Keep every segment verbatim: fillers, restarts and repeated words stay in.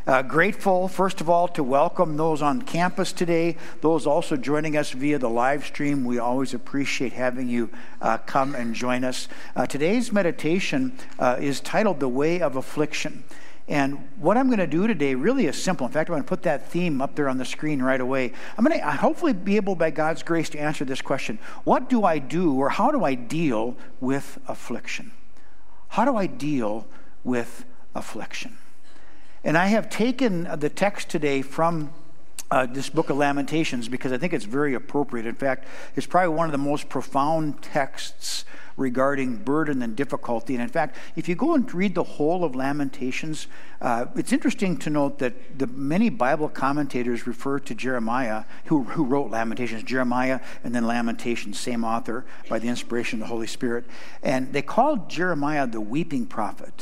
Uh, grateful, first of all, to welcome those on campus today, those also joining us via the live stream. We always appreciate having you uh, come and join us. Uh, today's meditation uh, is titled The Way of Affliction. And what I'm going to do today really is simple. In fact, I'm going to put that theme up there on the screen right away. I'm going to hopefully be able, by God's grace, to answer this question. What do I do, or how do I deal with affliction? How do I deal with affliction? And I have taken the text today from uh, this book of Lamentations because I think it's very appropriate. In fact, it's probably one of the most profound texts regarding burden and difficulty. And in fact, if you go and read the whole of Lamentations, uh, it's interesting to note that the many Bible commentators refer to Jeremiah, who, who wrote Lamentations, Jeremiah and then Lamentations, same author, by the inspiration of the Holy Spirit. And they called Jeremiah the weeping prophet.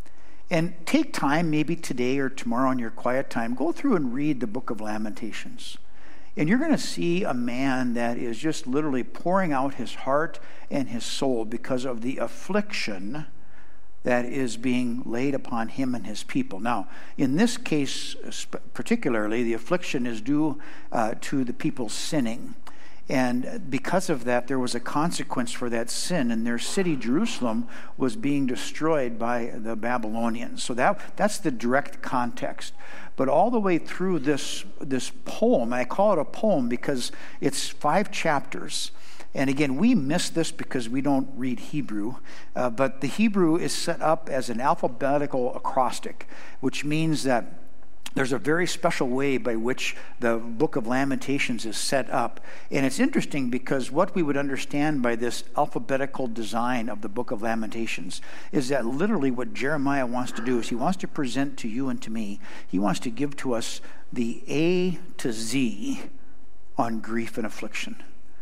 And take time, maybe today or tomorrow in your quiet time, go through and read the book of Lamentations. And you're going to see a man that is just literally pouring out his heart and his soul because of the affliction that is being laid upon him and his people. Now, in this case particularly, the affliction is due uh, to the people sinning. And because of that, there was a consequence for that sin, and their city, Jerusalem, was being destroyed by the Babylonians. So that that's the direct context. But all the way through this, this poem, I call it a poem because it's five chapters. And again, we miss this because we don't read Hebrew, uh, but the Hebrew is set up as an alphabetical acrostic, which means that there's a very special way by which the book of Lamentations is set up. And it's interesting because what we would understand by this alphabetical design of the book of Lamentations is that literally what Jeremiah wants to do is he wants to present to you and to me, he wants to give to us the A to Z on grief and affliction.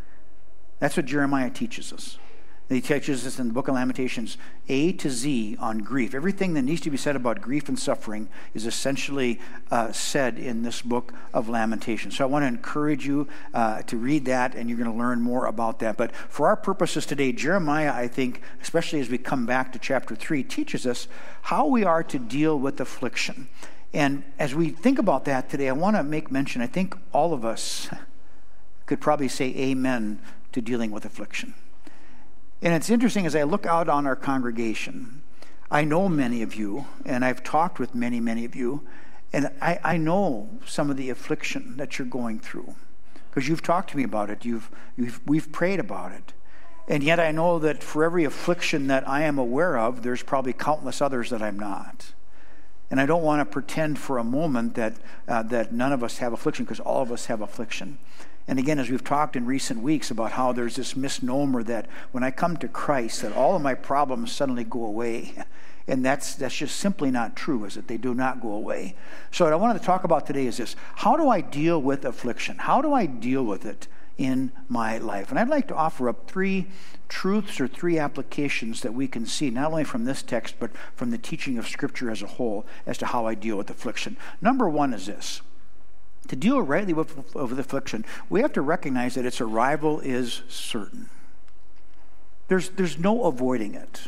That's what Jeremiah teaches us. He teaches us in the book of Lamentations, A to Z on grief. Everything that needs to be said about grief and suffering is essentially uh, said in this book of Lamentations. So I want to encourage you uh, to read that, and you're going to learn more about that. But for our purposes today, Jeremiah, I think, especially as we come back to chapter three, teaches us how we are to deal with affliction. And as we think about that today, I want to make mention, I think all of us could probably say amen to dealing with affliction. And it's interesting, as I look out on our congregation, I know many of you, and I've talked with many, many of you, and I, I know some of the affliction that you're going through, because you've talked to me about it, you've, you've, we've prayed about it. And yet I know that for every affliction that I am aware of, there's probably countless others that I'm not. And I don't want to pretend for a moment that, uh, that none of us have affliction, because all of us have affliction. And again, as we've talked in recent weeks about how there's this misnomer that when I come to Christ, that all of my problems suddenly go away. And that's that's just simply not true, is it? They do not go away. So what I wanted to talk about today is this. How do I deal with affliction? How do I deal with it in my life? And I'd like to offer up three truths or three applications that we can see, not only from this text, but from the teaching of Scripture as a whole, as to how I deal with affliction. Number one is this. To deal rightly with, with affliction, we have to recognize that its arrival is certain. There's, there's no avoiding it.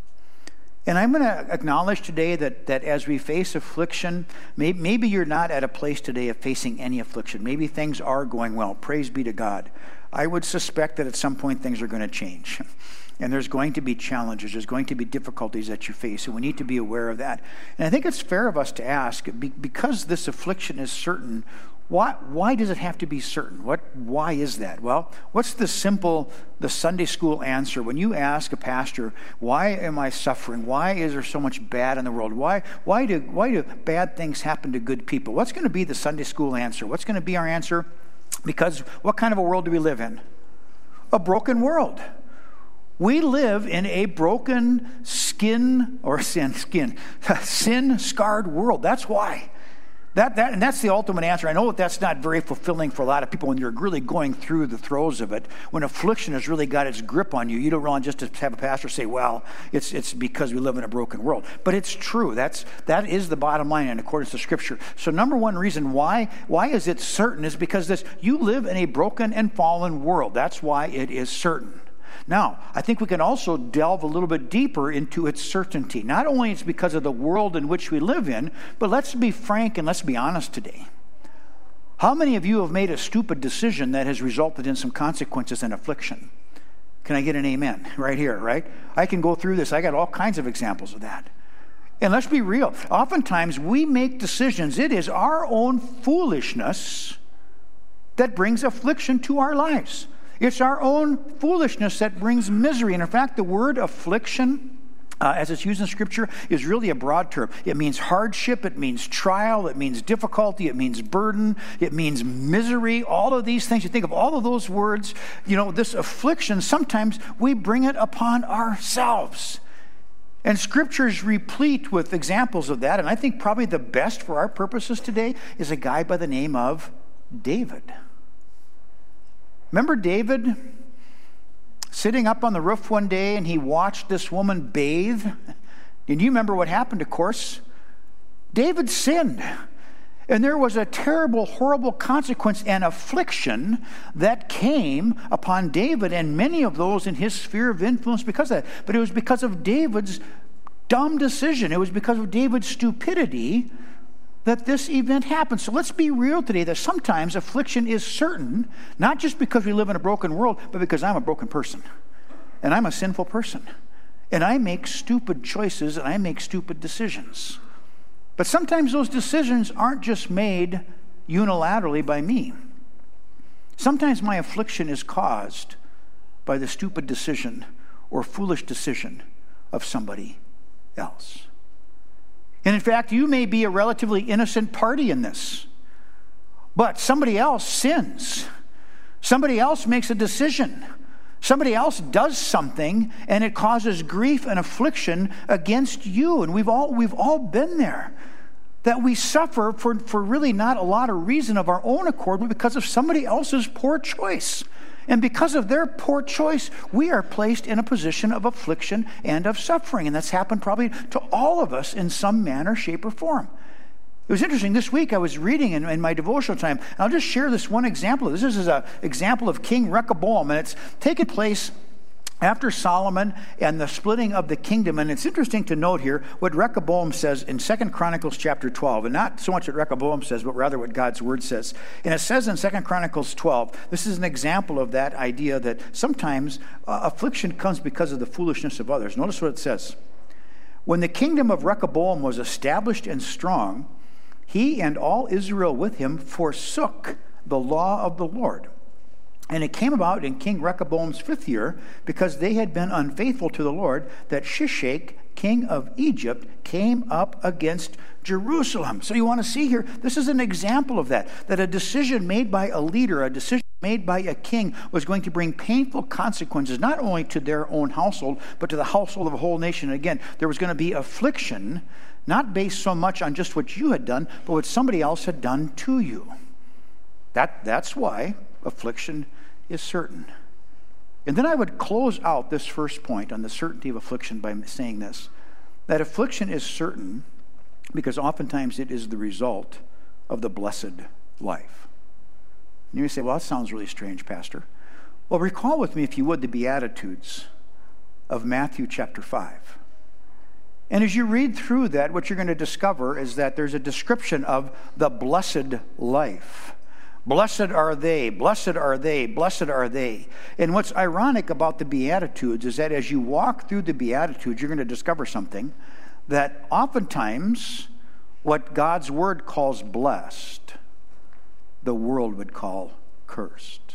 And I'm going to acknowledge today that, that as we face affliction, may, maybe you're not at a place today of facing any affliction. Maybe things are going well. Praise be to God. I would suspect that at some point things are going to change. And there's going to be challenges. There's going to be difficulties that you face. And we need to be aware of that. And I think it's fair of us to ask, because this affliction is certain, why, why does it have to be certain? What, why is that? Well, what's the simple, the Sunday school answer? When you ask a pastor, why am I suffering? Why is there so much bad in the world? Why, why, do, why do bad things happen to good people? What's going to be the Sunday school answer? What's going to be our answer? Because what kind of a world do we live in? A broken world. We live in a broken skin, or sin, skin, sin-scarred world. That's why. That, that, and that's the ultimate answer. I know that that's not very fulfilling for a lot of people when you're really going through the throes of it. When affliction has really got its grip on you, you don't want just to have a pastor say, well, it's it's because we live in a broken world. But it's true. That's, that is the bottom line in accordance to Scripture. So number one reason why, why is it certain is because this, you live in a broken and fallen world. That's why it is certain. Now, I think we can also delve a little bit deeper into its certainty. Not only it's because of the world in which we live in, but let's be frank and let's be honest today. How many of you have made a stupid decision that has resulted in some consequences and affliction? Can I get an amen? Right here, right? I can go through this. I got all kinds of examples of that. And let's be real. Oftentimes we make decisions. It is our own foolishness that brings affliction to our lives. It's our own foolishness that brings misery. And in fact, the word affliction, uh, as it's used in Scripture, is really a broad term. It means hardship, it means trial, it means difficulty, it means burden, it means misery, all of these things. You think of all of those words, you know, this affliction, sometimes we bring it upon ourselves. And Scripture is replete with examples of that. And I think probably the best for our purposes today is a guy by the name of David. Remember David sitting up on the roof one day and he watched this woman bathe? And you remember what happened, of course. David sinned. And there was a terrible, horrible consequence and affliction that came upon David and many of those in his sphere of influence because of that. But it was because of David's dumb decision. It was because of David's stupidity that this event happened. So let's be real today that sometimes affliction is certain, not just because we live in a broken world, but because I'm a broken person. And I'm a sinful person. And I make stupid choices and I make stupid decisions. But sometimes those decisions aren't just made unilaterally by me. Sometimes my affliction is caused by the stupid decision or foolish decision of somebody else. And in fact, you may be a relatively innocent party in this, but somebody else sins. Somebody else makes a decision. Somebody else does something, and it causes grief and affliction against you. And we've all we've all been there. That we suffer for, for really not a lot of reason of our own accord, but because of somebody else's poor choice. And because of their poor choice, we are placed in a position of affliction and of suffering. And that's happened probably to all of us in some manner, shape, or form. It was interesting. This week I was reading in, in my devotional time. And I'll just share this one example. This is an example of King Rehoboam. And it's taken place after Solomon and the splitting of the kingdom. And it's interesting to note here what Rehoboam says in Second Chronicles chapter twelve. And not so much what Rehoboam says, but rather what God's word says. And it says in Second Chronicles twelve, this is an example of that idea that sometimes uh, affliction comes because of the foolishness of others. Notice what it says. When the kingdom of Rehoboam was established and strong, he and all Israel with him forsook the law of the Lord. And it came about in King Rehoboam's fifth year, because they had been unfaithful to the Lord, that Shishak, king of Egypt, came up against Jerusalem. So you want to see here, this is an example of that, that a decision made by a leader, a decision made by a king was going to bring painful consequences, not only to their own household, but to the household of a whole nation. And again, there was going to be affliction, not based so much on just what you had done, but what somebody else had done to you. That, that's why affliction is certain. And then I would close out this first point on the certainty of affliction by saying this, that affliction is certain because oftentimes it is the result of the blessed life. And you may say, well, that sounds really strange, Pastor. Well, recall with me, if you would, the Beatitudes of Matthew chapter five. And as you read through that, what you're going to discover is that there's a description of the blessed life. Blessed are they, blessed are they, blessed are they. And what's ironic about the Beatitudes is that as you walk through the Beatitudes, you're going to discover something, that oftentimes what God's word calls blessed, the world would call cursed.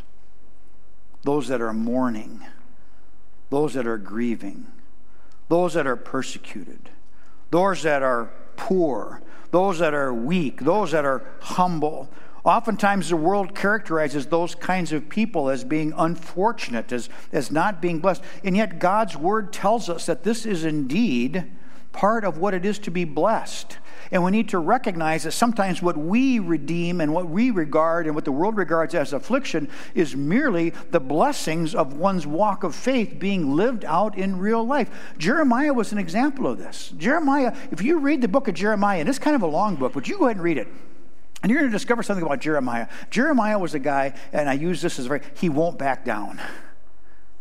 Those that are mourning, those that are grieving, those that are persecuted, those that are poor, those that are weak, those that are humble. Oftentimes the world characterizes those kinds of people as being unfortunate, as, as not being blessed. And yet God's word tells us that this is indeed part of what it is to be blessed. And we need to recognize that sometimes what we redeem and what we regard and what the world regards as affliction is merely the blessings of one's walk of faith being lived out in real life. Jeremiah was an example of this. Jeremiah, if you read the book of Jeremiah, and it's kind of a long book, but you go ahead and read it. And you're going to discover something about Jeremiah. Jeremiah was a guy, and I use this as a very, he won't back down.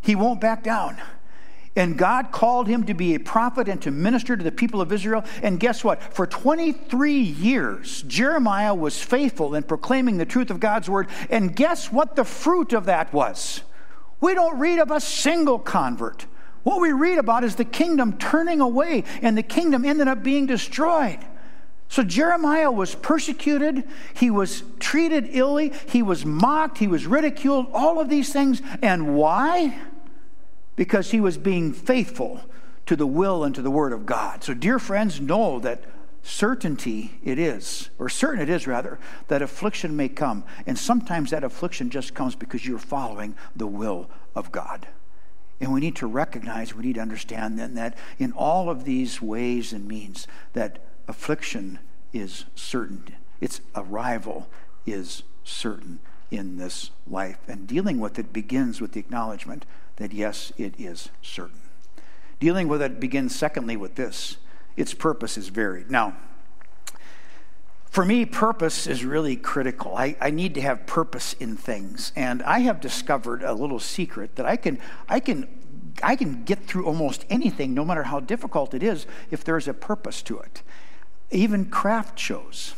He won't back down. And God called him to be a prophet and to minister to the people of Israel. And guess what? For twenty-three years, Jeremiah was faithful in proclaiming the truth of God's word. And guess what the fruit of that was? We don't read of a single convert. What we read about is the kingdom turning away, and the kingdom ended up being destroyed. So Jeremiah was persecuted, he was treated illy, he was mocked, he was ridiculed, all of these things. And why? Because he was being faithful to the will and to the word of God. So dear friends, know that certainty it is, or certain it is rather, that affliction may come. And sometimes that affliction just comes because you're following the will of God. And we need to recognize, we need to understand then that in all of these ways and means that affliction is certain. Its arrival is certain in this life. And dealing with it begins with the acknowledgement that yes, it is certain. Dealing with it begins secondly with this: its purpose is varied. Now, for me, purpose is really critical. I, I need to have purpose in things. And I have discovered a little secret that I can I can I can get through almost anything, no matter how difficult it is, if there's a purpose to it. Even craft shows.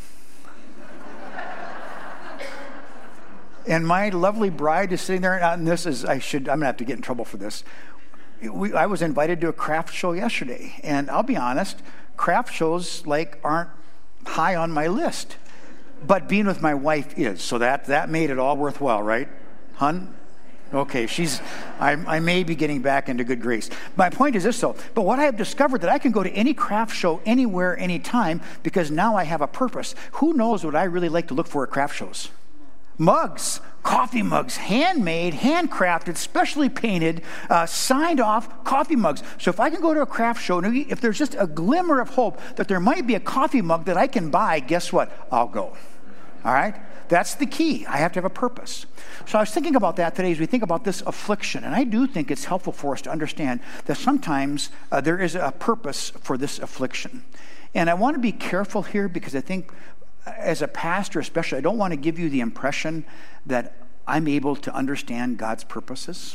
And my lovely bride is sitting there, and this is, I should, I'm going to have to get in trouble for this. We, I was invited to a craft show yesterday, and I'll be honest, craft shows like aren't high on my list. But being with my wife is, so that, that made it all worthwhile, right? Hun? Okay, she's, I, I may be getting back into good grace. My point is this though, but what I have discovered that I can go to any craft show anywhere, anytime, because now I have a purpose. Who knows what I really like to look for at craft shows? Mugs, coffee mugs, handmade, handcrafted, specially painted, uh, signed off coffee mugs. So if I can go to a craft show, and if there's just a glimmer of hope that there might be a coffee mug that I can buy, guess what? I'll go. All right? That's the key. I have to have a purpose. So I was thinking about that today as we think about this affliction. And I do think it's helpful for us to understand that sometimes uh, there is a purpose for this affliction. And I want to be careful here because I think as a pastor especially, I don't want to give you the impression that I'm able to understand God's purposes.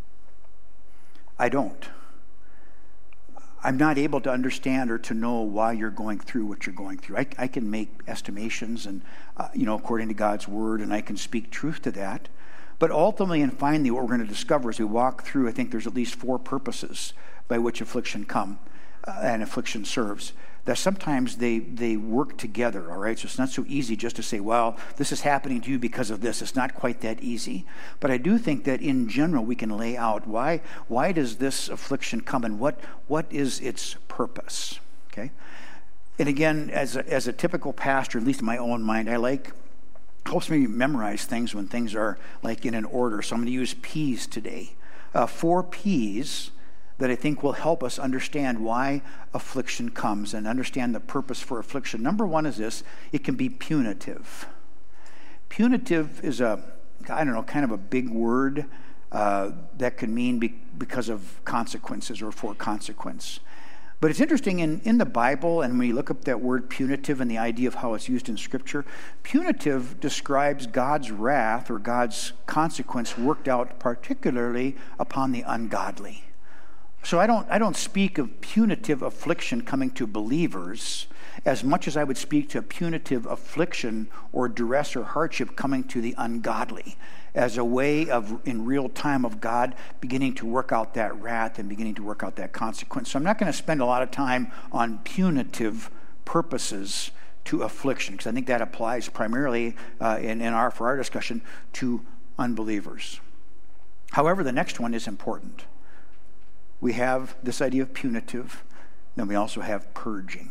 I don't. I'm not able to understand or to know why you're going through what you're going through. I, I can make estimations and, uh, you know, according to God's word, and I can speak truth to that. But ultimately and finally, what we're going to discover as we walk through, I think there's at least four purposes by which affliction come uh, and affliction serves. That sometimes they, they work together, all right? So it's not so easy just to say, well, this is happening to you because of this. It's not quite that easy. But I do think that in general we can lay out why, why does this affliction come and what, what is its purpose, okay? And again, as a, as a typical pastor, at least in my own mind, I like, helps me memorize things when things are like in an order. So I'm going to use P's today. Uh, four P's that I think will help us understand why affliction comes and understand the purpose for affliction. Number one is this: it can be punitive. Punitive is a, I don't know, kind of a big word uh, that can mean be, because of consequences or for consequence. But it's interesting, in, in the Bible, and when you look up that word punitive and the idea of how it's used in Scripture, punitive describes God's wrath or God's consequence worked out particularly upon the ungodly. So I don't I don't speak of punitive affliction coming to believers as much as I would speak to punitive affliction or duress or hardship coming to the ungodly as a way of, in real time, of God beginning to work out that wrath and beginning to work out that consequence. So I'm not going to spend a lot of time on punitive purposes to affliction, because I think that applies primarily uh, in, in our for our discussion to unbelievers. However, the next one is important. We have this idea of punitive, then we also have purging.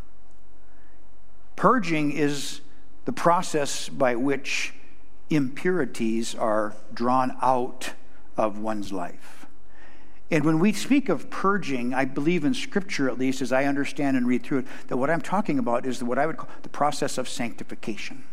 Purging is the process by which impurities are drawn out of one's life. And when we speak of purging, I believe in Scripture, at least as I understand and read through it, that what I'm talking about is what I would call the process of sanctification.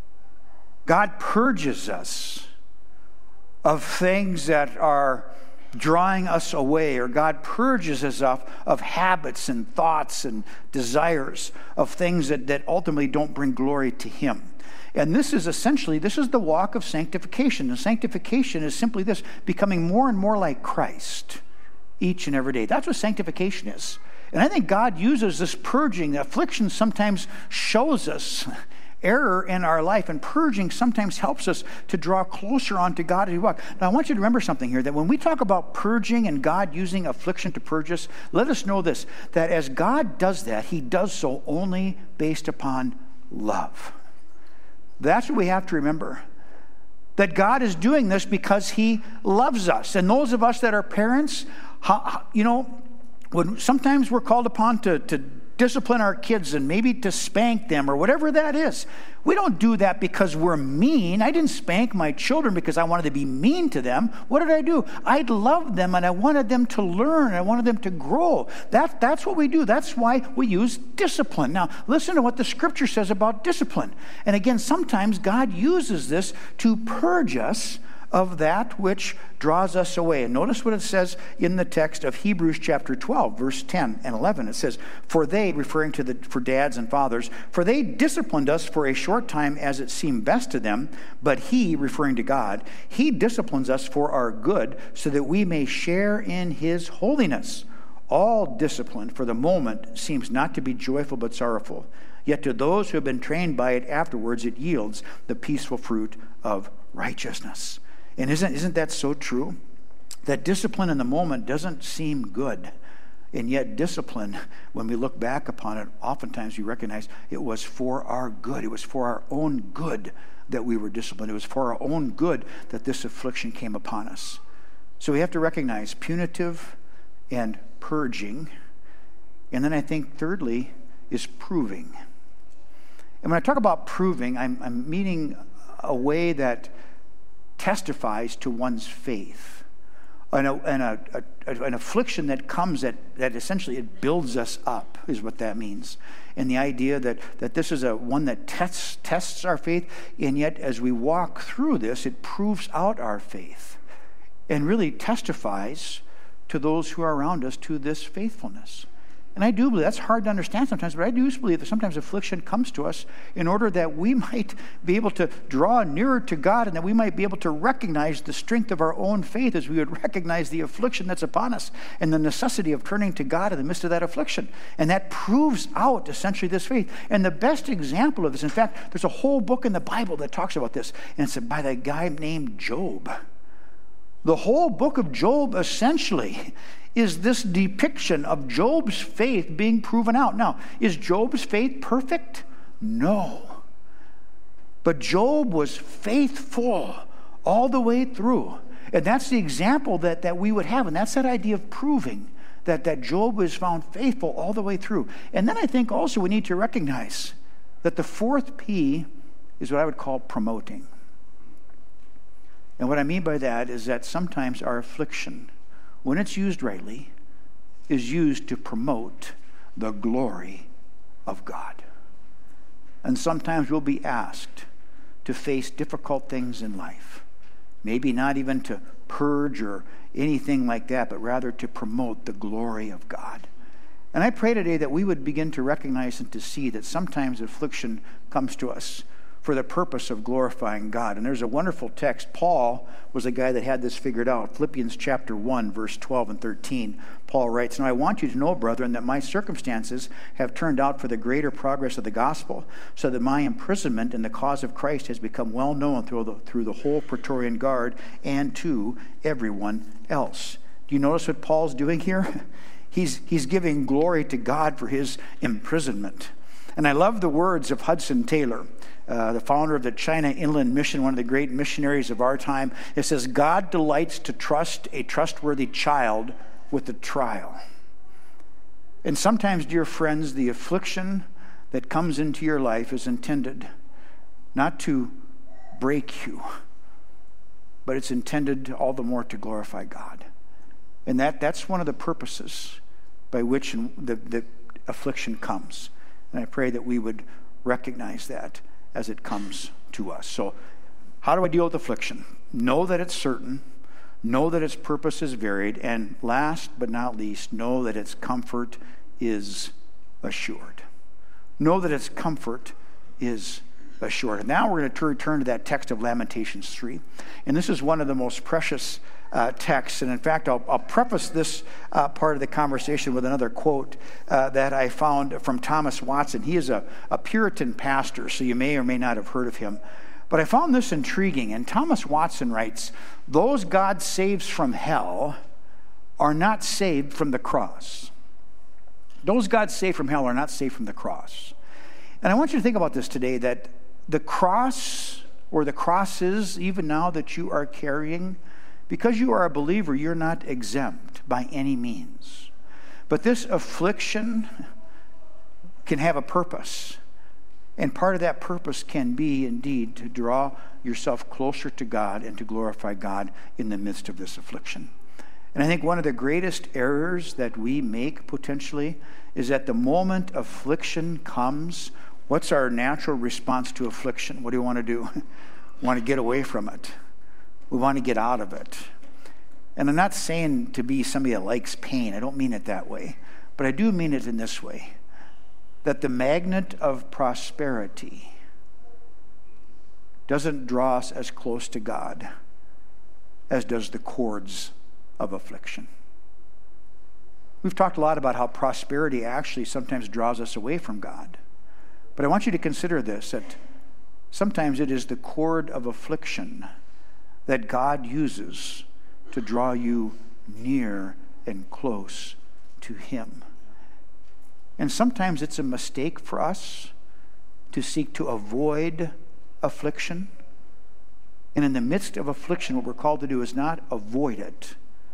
God purges us of things that are drawing us away, or God purges us of, of habits and thoughts and desires of things that, that ultimately don't bring glory to Him. And this is essentially, this is the walk of sanctification. And sanctification is simply this, becoming more and more like Christ each and every day. That's what sanctification is. And I think God uses this purging. Affliction sometimes shows us error in our life, and purging sometimes helps us to draw closer onto God as we walk. Now, I want you to remember something here, that when we talk about purging and God using affliction to purge us, let us know this, that as God does that, He does so only based upon love. That's what we have to remember, that God is doing this because He loves us. And those of us that are parents, you know, when sometimes we're called upon to, to discipline our kids and maybe to spank them or whatever that is. We don't do that because we're mean. I didn't spank my children because I wanted to be mean to them. What did I do? I loved them and I wanted them to learn. I wanted them to grow. That, that's what we do. That's why we use discipline. Now, listen to what the Scripture says about discipline. And again, sometimes God uses this to purge us of that which draws us away. And notice what it says in the text of Hebrews chapter twelve, verse ten and eleven. It says, "For they," referring to the for dads and fathers, "for they disciplined us for a short time as it seemed best to them, but He," referring to God, "He disciplines us for our good, so that we may share in His holiness. All discipline for the moment seems not to be joyful but sorrowful. Yet to those who have been trained by it afterwards, it yields the peaceful fruit of righteousness." And isn't, isn't that so true? That discipline in the moment doesn't seem good. And yet discipline, when we look back upon it, oftentimes we recognize it was for our good. It was for our own good that we were disciplined. It was for our own good that this affliction came upon us. So we have to recognize punitive and purging. And then I think thirdly is proving. And when I talk about proving, I'm, I'm meaning a way that testifies to one's faith. And, a, and a, a, an affliction that comes that, that essentially it builds us up is what that means. And the idea that, that this is a one that tests, tests our faith, and yet as we walk through this, it proves out our faith and really testifies to those who are around us to this faithfulness. And I do believe, that's hard to understand sometimes, but I do believe that sometimes affliction comes to us in order that we might be able to draw nearer to God, and that we might be able to recognize the strength of our own faith as we would recognize the affliction that's upon us and the necessity of turning to God in the midst of that affliction. And that proves out essentially this faith. And the best example of this, in fact, there's a whole book in the Bible that talks about this, and it's by the guy named Job. The whole book of Job essentially is this depiction of Job's faith being proven out. Now, is Job's faith perfect? No. But Job was faithful all the way through. And that's the example that, that we would have. And that's that idea of proving that, that Job was found faithful all the way through. And then I think also we need to recognize that the fourth P is what I would call promoting. And what I mean by that is that sometimes our affliction, when it's used rightly, is used to promote the glory of God. And sometimes we'll be asked to face difficult things in life. Maybe not even to purge or anything like that, but rather to promote the glory of God. And I pray today that we would begin to recognize and to see that sometimes affliction comes to us for the purpose of glorifying God. And there's a wonderful text. Paul was a guy that had this figured out. Philippians chapter one, verse twelve and thirteen. Paul writes, "Now I want you to know, brethren, that my circumstances have turned out for the greater progress of the gospel, so that my imprisonment in the cause of Christ has become well known through the, through the whole Praetorian Guard and to everyone else." Do you notice what Paul's doing here? He's, he's giving glory to God for his imprisonment. And I love the words of Hudson Taylor, Uh, the founder of the China Inland Mission, one of the great missionaries of our time. It says, "God delights to trust a trustworthy child with the trial." And sometimes, dear friends, the affliction that comes into your life is intended not to break you, but it's intended all the more to glorify God. And that, that's one of the purposes by which the, the affliction comes. And I pray that we would recognize that as it comes to us. So how do I deal with affliction? Know that it's certain. Know that its purpose is varied. And last but not least, know that its comfort is assured. Know that its comfort is assured. And now we're going to return to that text of Lamentations three. And this is one of the most precious uh, texts. And in fact, I'll, I'll preface this uh, part of the conversation with another quote uh, that I found from Thomas Watson. He is a, a Puritan pastor, so you may or may not have heard of him. But I found this intriguing. And Thomas Watson writes, "Those God saves from hell are not saved from the cross." Those God saved from hell are not saved from the cross. And I want you to think about this today, that the cross or the crosses, even now that you are carrying, because you are a believer, you're not exempt by any means. But this affliction can have a purpose. And part of that purpose can be, indeed, to draw yourself closer to God and to glorify God in the midst of this affliction. And I think one of the greatest errors that we make potentially is that the moment affliction comes, what's our natural response to affliction? What do we want to do? We want to get away from it. We want to get out of it. And I'm not saying to be somebody that likes pain. I don't mean it that way. But I do mean it in this way, that the magnet of prosperity doesn't draw us as close to God as does the cords of affliction. We've talked a lot about how prosperity actually sometimes draws us away from God. But I want you to consider this, that sometimes it is the cord of affliction that God uses to draw you near and close to Him. And sometimes it's a mistake for us to seek to avoid affliction. And in the midst of affliction, what we're called to do is not avoid it,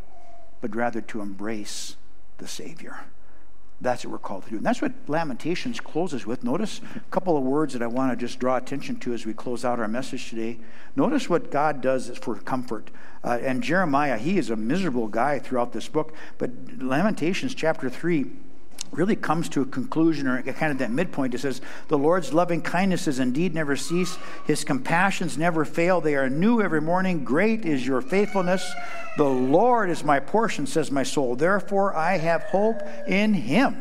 but rather to embrace the Savior. That's what we're called to do. And that's what Lamentations closes with. Notice a couple of words that I want to just draw attention to as we close out our message today. Notice what God does for comfort. Uh, and Jeremiah, he is a miserable guy throughout this book, but Lamentations chapter three really comes to a conclusion, or kind of that midpoint. It says, "The Lord's loving kindnesses indeed never cease. His compassions never fail. They are new every morning. Great is your faithfulness. The Lord is my portion, says my soul. Therefore I have hope in Him."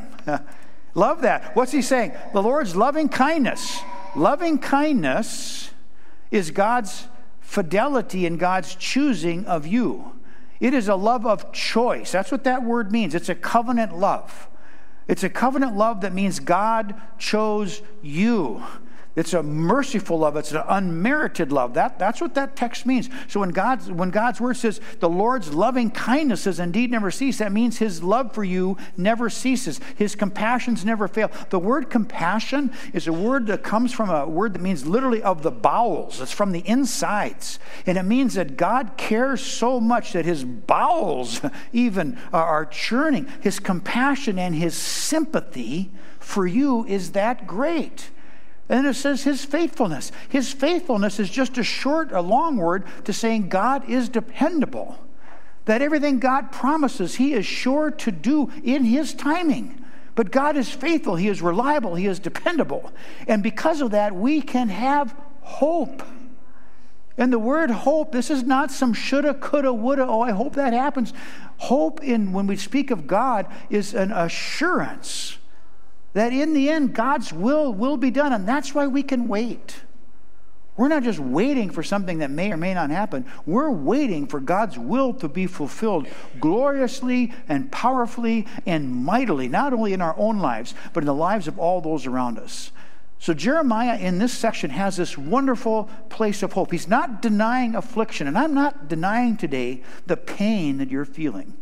Love that. What's he saying? The Lord's loving kindness. Loving kindness is God's fidelity and God's choosing of you. It is a love of choice. That's what that word means. It's a covenant love. It's a covenant love that means God chose you. It's a merciful love. It's an unmerited love. That, that's what that text means. So when God's, when God's word says, the Lord's loving kindnesses indeed never cease, that means His love for you never ceases. His compassions never fail. The word compassion is a word that comes from a word that means literally of the bowels. It's from the insides. And it means that God cares so much that His bowels even are churning. His compassion and His sympathy for you is that great. And then it says His faithfulness. His faithfulness is just a short, a long word to saying God is dependable. That everything God promises, He is sure to do in His timing. But God is faithful. He is reliable. He is dependable. And because of that, we can have hope. And the word hope, this is not some shoulda, coulda, woulda, oh, I hope that happens. Hope, in when we speak of God, is an assurance that in the end, God's will will be done. And that's why we can wait. We're not just waiting for something that may or may not happen. We're waiting for God's will to be fulfilled gloriously and powerfully and mightily, not only in our own lives, but in the lives of all those around us. So Jeremiah in this section has this wonderful place of hope. He's not denying affliction. And I'm not denying today the pain that you're feeling.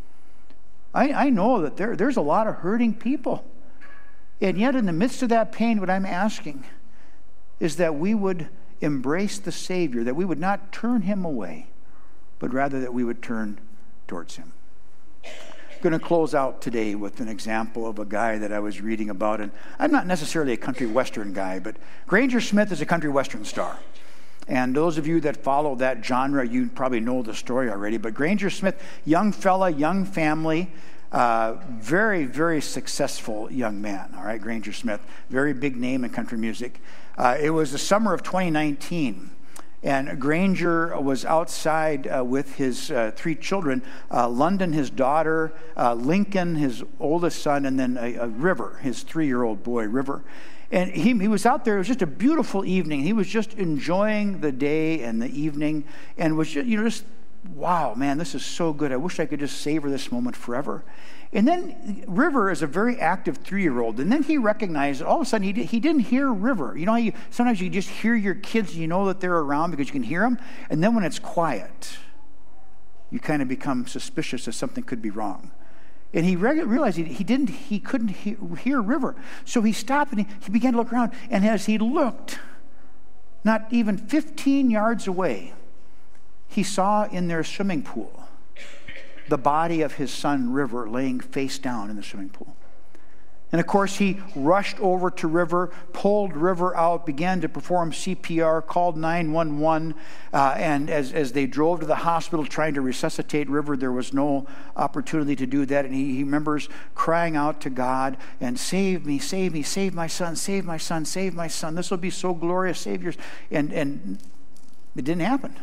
I, I know that there, there's a lot of hurting people. And yet in the midst of that pain, what I'm asking is that we would embrace the Savior, that we would not turn Him away, but rather that we would turn towards Him. I'm going to close out today with an example of a guy that I was reading about. And I'm not necessarily a country western guy, but Granger Smith is a country western star. And those of you that follow that genre, you probably know the story already. But Granger Smith, young fella, young family, Uh, very, very successful young man, all right, Granger Smith. Very big name in country music. Uh, it was the summer of twenty nineteen, And Granger was outside uh, with his uh, three children, uh, London, his daughter, uh, Lincoln, his oldest son, and then a, a River, his three-year-old boy, River. And he, he was out there. It was just a beautiful evening. He was just enjoying the day and the evening, and was just, you know, just, wow, man, this is so good. I wish I could just savor this moment forever. And then River is a very active three-year-old. And then he recognized, all of a sudden, he, he didn't hear River. You know how you, sometimes you just hear your kids, and you know that they're around because you can hear them. And then when it's quiet, you kind of become suspicious that something could be wrong. And he re- realized he, he didn't, he couldn't he- hear River. So he stopped and he, he began to look around. And as he looked, not even fifteen yards away, he saw in their swimming pool the body of his son, River, laying face down in the swimming pool. And of course, he rushed over to River, pulled River out, began to perform C P R, called nine one one. Uh, and as, as they drove to the hospital trying to resuscitate River, there was no opportunity to do that. And he, he remembers crying out to God and, save me, save me, save my son, save my son, save my son. This will be so glorious, Savior. And, and it didn't happen.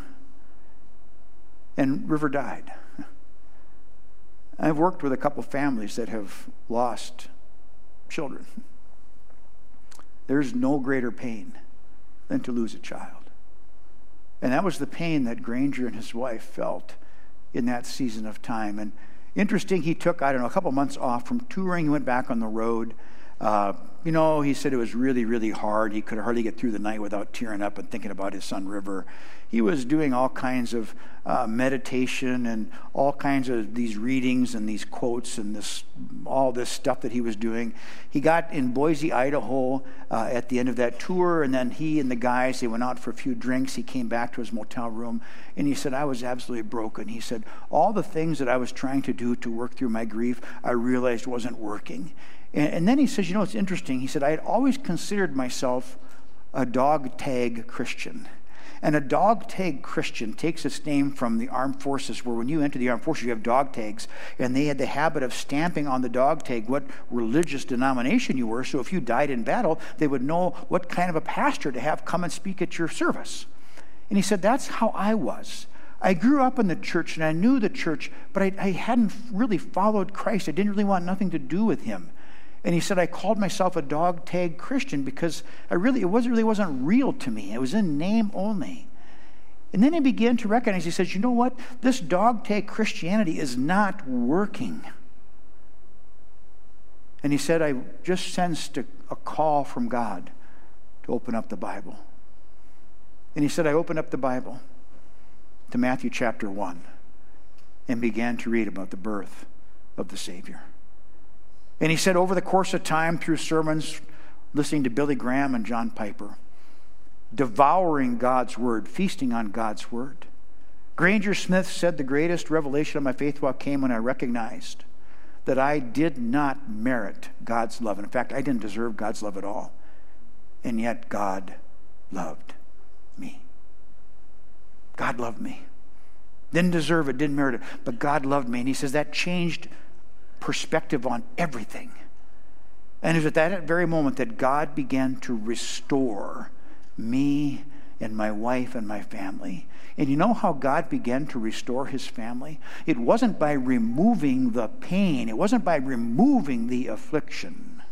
And River died. I've worked with a couple families that have lost children. There's no greater pain than to lose a child. And that was the pain that Granger and his wife felt in that season of time. And interesting, he took, I don't know, a couple months off from touring. He went back on the road. Uh, you know, he said it was really, really hard. He could hardly get through the night without tearing up and thinking about his son, River. He was doing all kinds of uh, meditation and all kinds of these readings and these quotes and this all this stuff that he was doing. He got in Boise, Idaho uh, at the end of that tour, and then he and the guys, they went out for a few drinks. He came back to his motel room, and he said, I was absolutely broken. He said, all the things that I was trying to do to work through my grief, I realized wasn't working. And, and then he says, you know, it's interesting. He said, I had always considered myself a dog tag Christian. And a dog tag Christian takes its name from the armed forces, where when you enter the armed forces, you have dog tags. And they had the habit of stamping on the dog tag what religious denomination you were. So if you died in battle, they would know what kind of a pastor to have come and speak at your service. And he said, that's how I was. I grew up in the church, and I knew the church, but I, I hadn't really followed Christ. I didn't really want nothing to do with him. And he said, I called myself a dog tag Christian because I really, it wasn't really wasn't real to me. It was in name only. And then he began to recognize, he says, you know what? This dog tag Christianity is not working. And he said, I just sensed a, a call from God to open up the Bible. And he said, I opened up the Bible to Matthew chapter one and began to read about the birth of the Savior. And he said, over the course of time, through sermons, listening to Billy Graham and John Piper, devouring God's word, feasting on God's word, Granger Smith said, the greatest revelation of my faith walk came when I recognized that I did not merit God's love. And in fact, I didn't deserve God's love at all. And yet God loved me. God loved me. Didn't deserve it, didn't merit it, but God loved me. And he says that changed perspective on everything. And it was at that very moment that God began to restore me and my wife and my family. And you know how God began to restore his family? It wasn't by removing the pain. It wasn't by removing the affliction.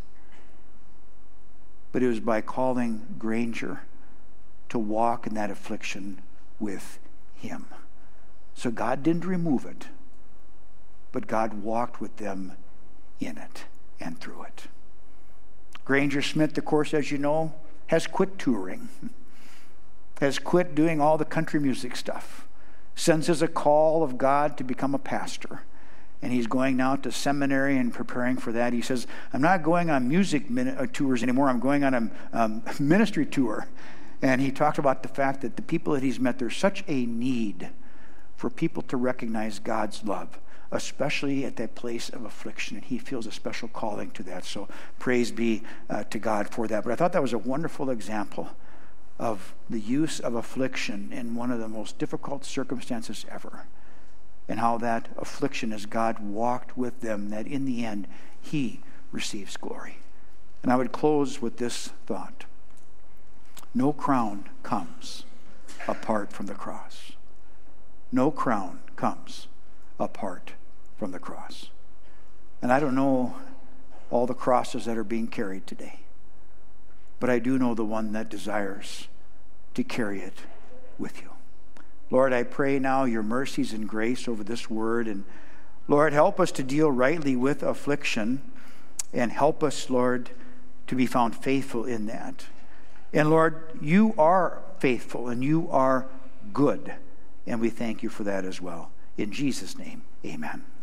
But it was by calling Granger to walk in that affliction with him. So God didn't remove it, but God walked with them in it and through it. Granger Smith, of course, as you know, has quit touring, has quit doing all the country music stuff, senses a call of God to become a pastor. And he's going now to seminary and preparing for that. He says, I'm not going on music min- tours anymore. I'm going on a um, ministry tour. And he talked about the fact that the people that he's met, there's such a need for people to recognize God's love, especially at that place of affliction. And he feels a special calling to that. So praise be uh, to God for that. But I thought that was a wonderful example of the use of affliction in one of the most difficult circumstances ever. And how that affliction, as God walked with them, that in the end, he receives glory. And I would close with this thought. No crown comes apart from the cross. No crown comes apart from the cross. And I don't know all the crosses that are being carried today, but I do know the one that desires to carry it with you. Lord, I pray now your mercies and grace over this word. And Lord, help us to deal rightly with affliction, and help us, Lord, to be found faithful in that. And Lord, you are faithful and you are good, and we thank you for that as well. In Jesus' name, amen.